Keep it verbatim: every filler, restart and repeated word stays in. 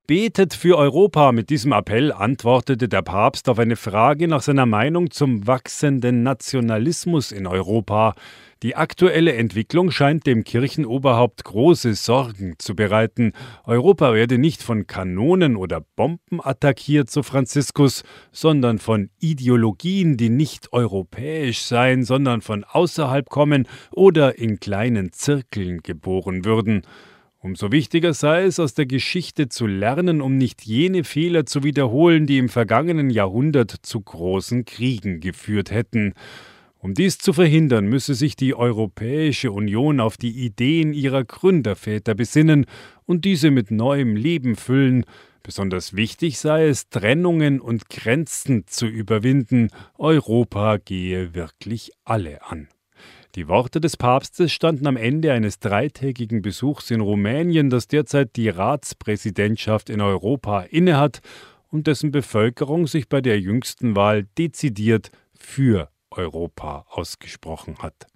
Betet für Europa. Mit diesem Appell antwortete der Papst auf eine Frage nach seiner Meinung zum wachsenden Nationalismus in Europa. Die aktuelle Entwicklung scheint dem Kirchenoberhaupt große Sorgen zu bereiten. Europa werde nicht von Kanonen oder Bomben attackiert, so Franziskus, sondern von Ideologien, die nicht europäisch seien, sondern von außerhalb kommen oder in kleinen Zirkeln geboren würden. Umso wichtiger sei es, aus der Geschichte zu lernen, um nicht jene Fehler zu wiederholen, die im vergangenen Jahrhundert zu großen Kriegen geführt hätten. Um dies zu verhindern, müsse sich die Europäische Union auf die Ideen ihrer Gründerväter besinnen und diese mit neuem Leben füllen. Besonders wichtig sei es, Trennungen und Grenzen zu überwinden. Europa gehe wirklich alle an. Die Worte des Papstes standen am Ende eines dreitägigen Besuchs in Rumänien, das derzeit die Ratspräsidentschaft in Europa innehat und dessen Bevölkerung sich bei der jüngsten Wahl dezidiert für Europa ausgesprochen hat.